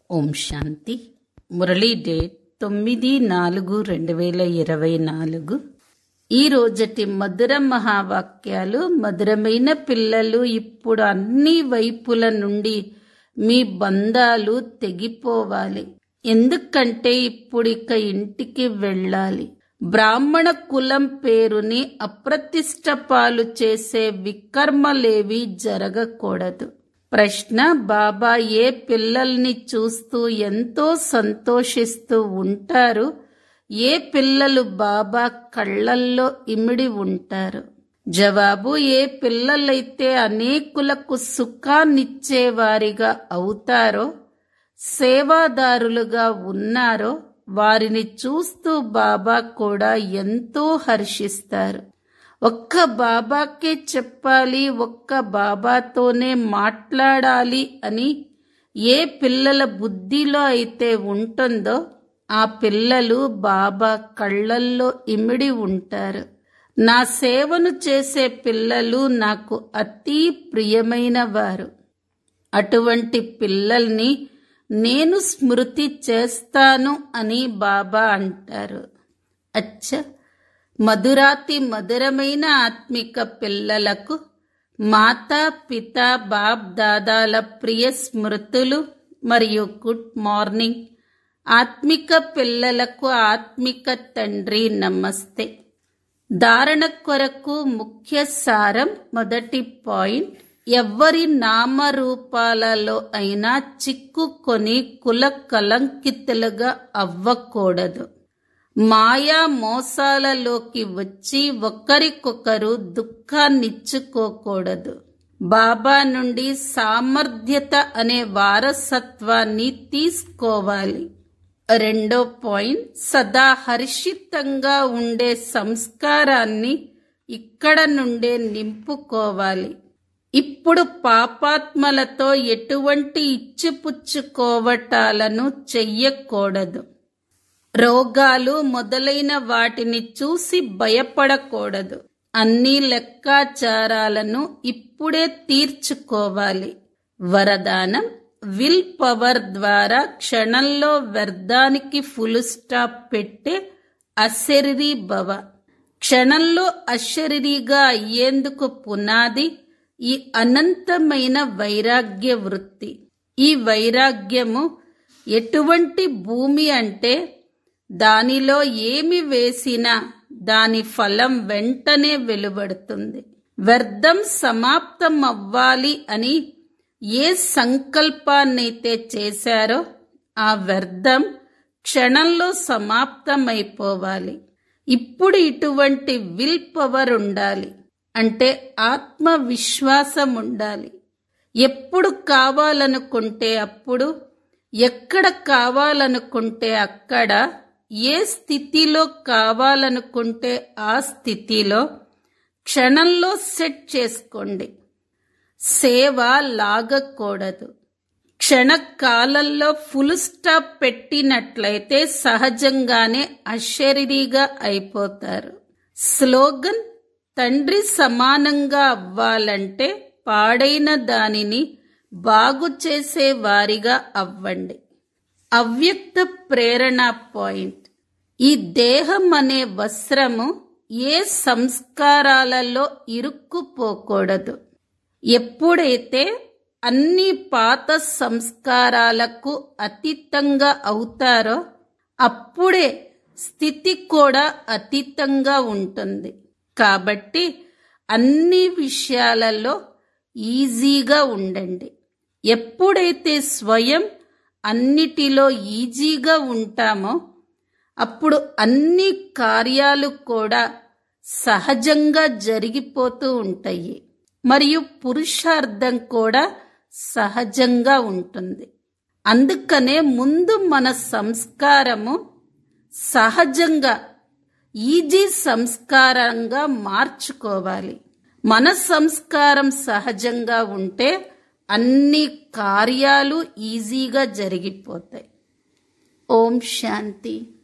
ఓం శాంతి. Murali date 9/4/2024. ఈ రోజటి మధుర మహావాక్యాలు. మధురమైన పిల్లలు, ఇప్పుడు అన్ని వైపుల నుండి మీ బంధాలు తెగిపోవాలి. ఎందుకంటే ఇప్పుడిక ఇంటికి వెళ్ళాలి. బ్రాహ్మణ కులం పేరుని అప్రతిష్ట పాలు చేసే వికర్మలేవి జరగకూడదు. ప్రశ్న: బాబా ఏ పిల్లల్ని చూస్తూ ఎంతో సంతోషిస్తూ ఉంటారు? ఏ పిల్లలు బాబా కళ్ళల్లో ఇమిడి ఉంటారు? జవాబు: ఏ పిల్లలైతే అనేకులకు సుఖాన్నిచ్చేవారిగా అవుతారో, సేవాదారులుగా ఉన్నారో, వారిని చూస్తూ బాబా కూడా ఎంతో హర్షిస్తారు. ఒక్క బాబాకే చెప్పాలి, ఒక్క బాబాతోనే మాట్లాడాలి అని ఏ పిల్లల బుద్ధిలో అయితే ఉంటుందో ఆ పిల్లలు బాబా కళ్ళల్లో ఇమిడి ఉంటారు. నా సేవను చేసే పిల్లలు నాకు అతి ప్రియమైన వారు. అటువంటి పిల్లల్ని నేను స్మృతి చేస్తాను అని బాబా అంటారు. అచ్చా, మధురాతి మధురమైన ఆత్మిక పిల్లలకు మాతా పిత బాప్ దాదాల ప్రియ స్మృతులు మరియు గుడ్ మార్నింగ్. ఆత్మిక పిల్లలకు ఆత్మిక తండ్రి నమస్తే. ధారణ కొరకు ముఖ్య సారం. మొదటి పాయింట్: ఎవ్వరి నామరూపాలలో అయినా చిక్కుకొని కుల కలంకితులుగా అవ్వకూడదు. మాయా మోసాలలోకి వచ్చి ఒకరికొకరు దుఃఖాన్నిచ్చుకోకూడదు. బాబా నుండి సామర్థ్యత అనే వారసత్వాన్ని తీసుకోవాలి. రెండో పాయింట్: సదా హర్షితంగా ఉండే సంస్కారాన్ని ఇక్కడ నుండే నింపుకోవాలి. ఇప్పుడు పాపాత్మలతో ఎటువంటి ఇచ్చిపుచ్చుకోవటాలను చెయ్యకూడదు. రోగాలు మొదలైన వాటిని చూసి భయపడకూడదు. అన్ని లెక్కాచారాలను ఇప్పుడే తీర్చుకోవాలి. వరదానం: విల్ పవర్ ద్వారా క్షణంలో వ్యర్థానికి ఫుల్ స్టాప్ పెట్టే అశరీరీ భవ. క్షణంలో అశరీరీగా అయ్యేందుకు పునాది ఈ అనంతమైన వైరాగ్య వృత్తి. ఈ వైరాగ్యము ఎటువంటి భూమి అంటే దానిలో ఏమి వేసినా దాని ఫలం వెంటనే వెలువడుతుంది. వ్యర్థం సమాప్తం అవ్వాలి అని ఏ సంకల్పాన్నైతే చేశారో ఆ వ్యర్థం క్షణంలో సమాప్తమైపోవాలి. ఇప్పుడు ఇటువంటి విల్ పవర్ ఉండాలి, అంటే ఆత్మవిశ్వాసం ఉండాలి. ఎప్పుడు కావాలనుకుంటే అప్పుడు, ఎక్కడ కావాలనుకుంటే అక్కడ, ఏ స్థితిలో కావాలనుకుంటే ఆ స్థితిలో క్షణంలో సెట్ చేసుకోండి. సేవ లాగకూడదు. క్షణకాలంలో ఫుల్ స్టాప్ పెట్టినట్లయితే సహజంగానే అశరీరీగా అయిపోతారు. స్లోగన్: తండ్రి సమానంగా అవ్వాలంటే పాడైన దానిని బాగు చేసే వారిగా అవ్వండి. అవ్యక్త ప్రేరణ పాయింట్: ఈ దేహం అనే వస్త్రము ఏ సంస్కారాలలో ఇరుక్కుపోకూడదు. ఎప్పుడైతే అన్ని పాత సంస్కారాలకు అతీతంగా అవుతారో అప్పుడే స్థితి కూడా అతీతంగా ఉంటుంది. కాబట్టి అన్ని విషయాలలో ఈజీగా ఉండండి. ఎప్పుడైతే స్వయం అన్నిటిలో ఈజీగా ఉంటామో అప్పుడు అన్ని కార్యాలు కూడా సహజంగా జరిగిపోతూ ఉంటాయి మరియు పురుషార్థం కూడా సహజంగా ఉంటుంది. అందుకనే ముందు మన సంస్కారము సహజంగా ఈజీ సంస్కారంగా మార్చుకోవాలి. మన సంస్కారం సహజంగా ఉంటే అన్ని కార్యాలు ఈజీగా జరిగిపోతాయి. ఓం శాంతి.